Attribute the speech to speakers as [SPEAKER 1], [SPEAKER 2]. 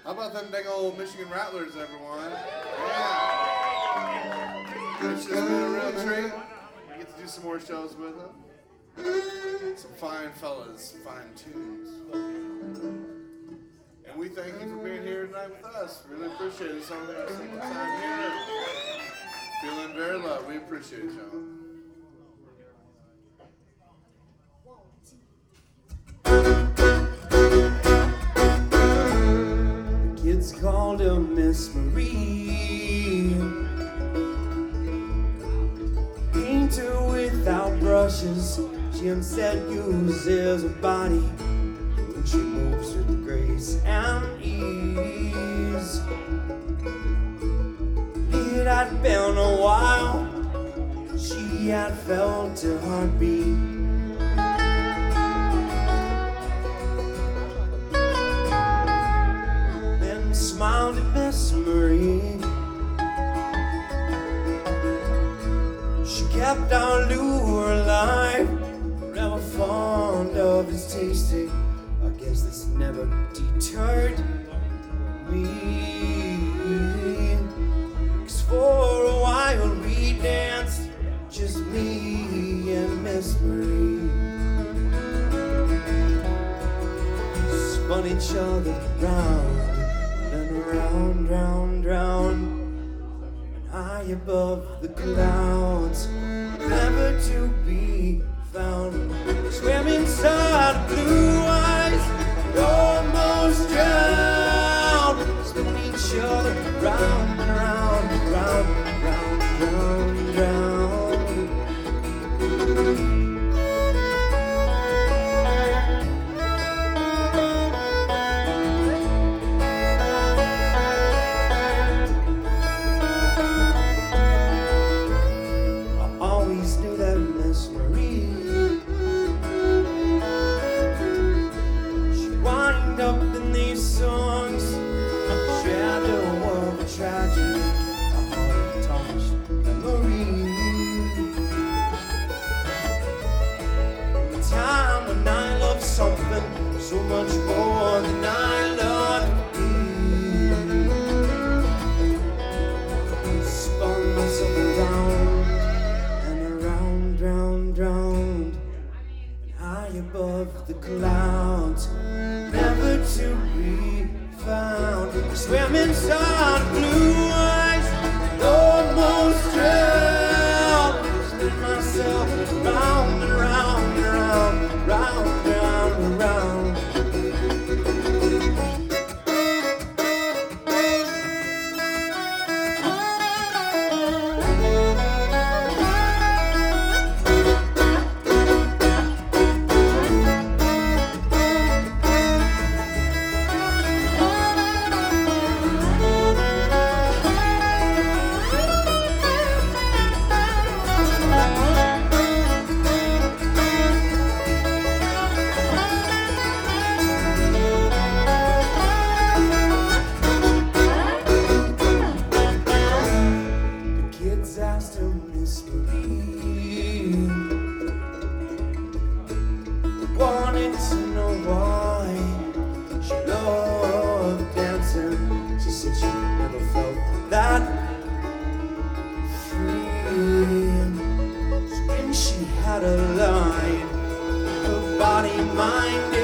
[SPEAKER 1] How about them dang old Michigan Rattlers, everyone? Yeah. It's just been a real treat. We get to do some more shows with them. Some fine fellas, fine tunes. And we thank you for being here tonight with us. Really appreciate it. It's only our second time here. Feeling very loved. We appreciate y'all.
[SPEAKER 2] Kids called her Miss Marie, painter without brushes. Jim said uses her body when she moves with grace and ease. It had been a while she had felt her heartbeat. Smiled at Miss Marie. She kept our lure alive, forever fond of his tasting. I guess this never deterred me. 'Cause for a while we danced, just me and Miss Marie. Spun each other round and round, round, round, and high above the clouds, never to be found. Swim inside blue eyes, almost drowned. Spin each other round and round, round, round, round, round. So much more than I loved you. Spun myself around and around, round, round, and high above the clouds, never to be found. Swim inside blue eyes, almost drowned. Spin myself round and round and round, round, round and round. Wanted to know why she loved dancing. She said she never felt that free. So when she had a line, her body, mind,